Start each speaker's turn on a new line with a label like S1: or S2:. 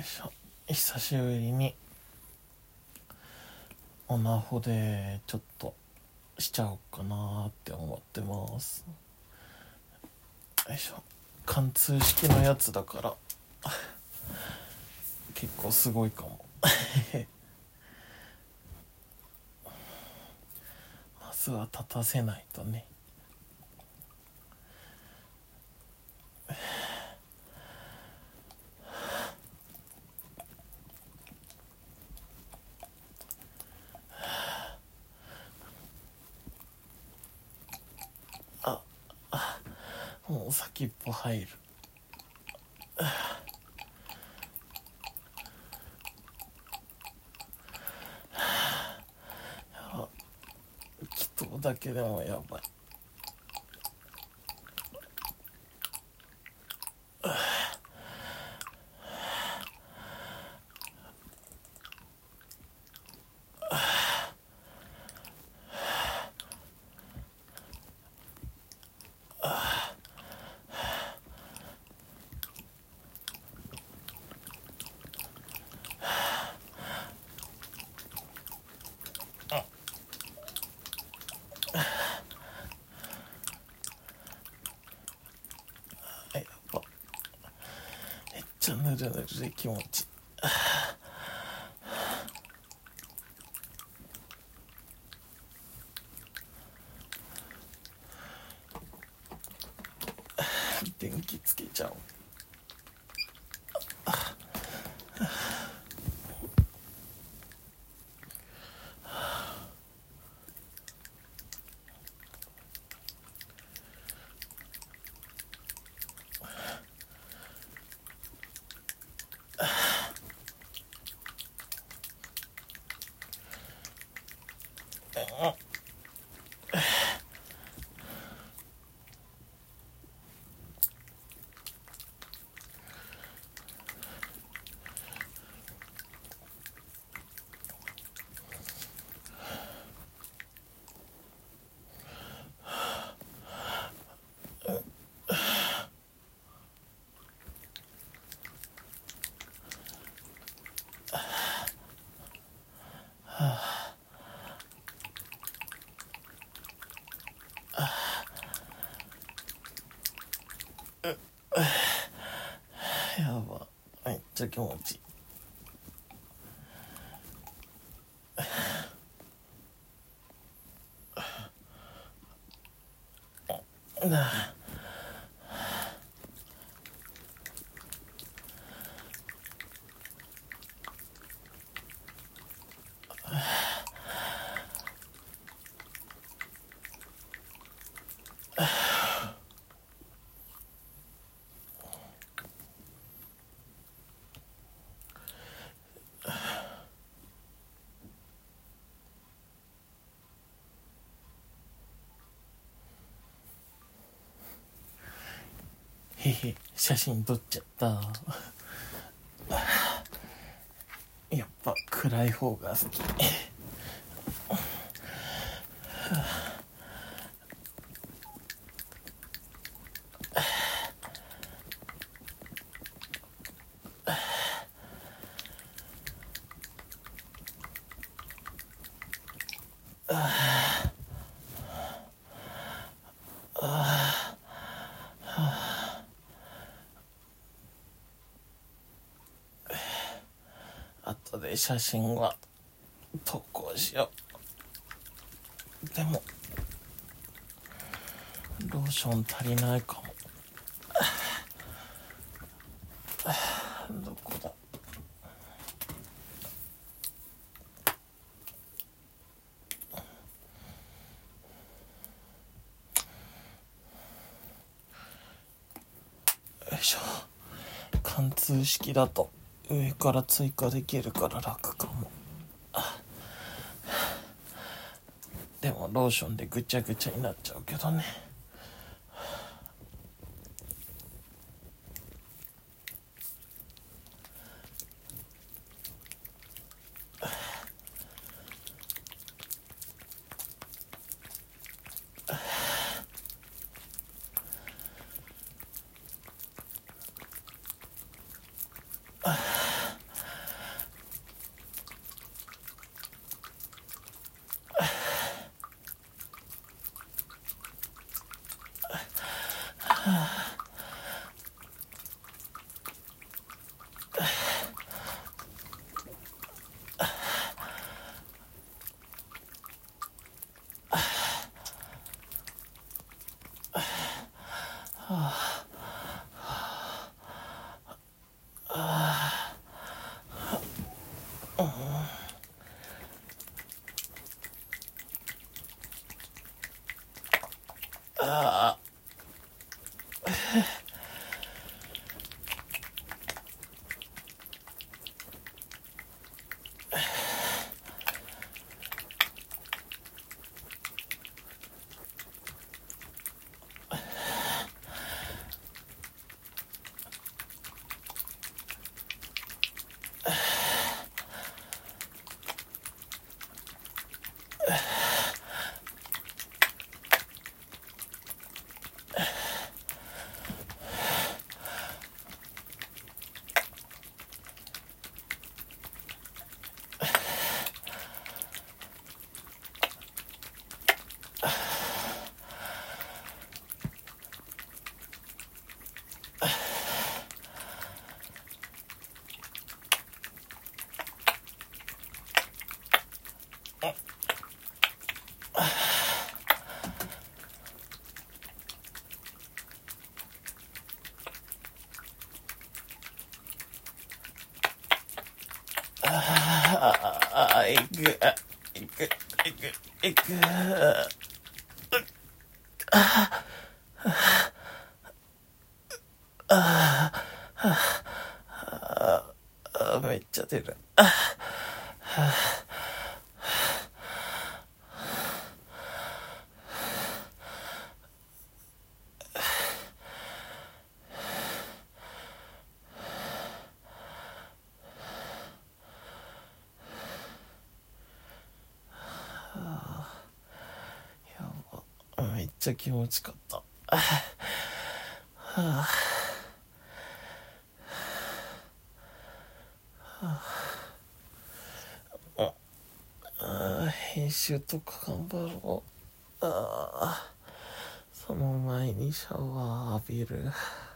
S1: しょ。久しぶりにオナホでちょっとしちゃおうかなって思ってます。よいしょ。貫通式のやつだから結構すごいかもまずは立たせないとね。もう先っぽ入る。気筒だけでもやばい。やば。めっちゃぬるぬるで気持ちいい。電気つけちゃおう。やば。めっちゃ気持ちいい。なあ。へへ、写真撮っちゃった。やっぱ暗い方が好き。後で写真は投稿しよう。でもローション足りないかも。どこだ。よいしょ。貫通式だと上から追加できるから楽かも。でもローションでぐちゃぐちゃになっちゃうけどね。 いくいくいくいくめっちゃ出る。めっちゃ気持ちかった。編集とか頑張ろう。その前にシャワー浴びる。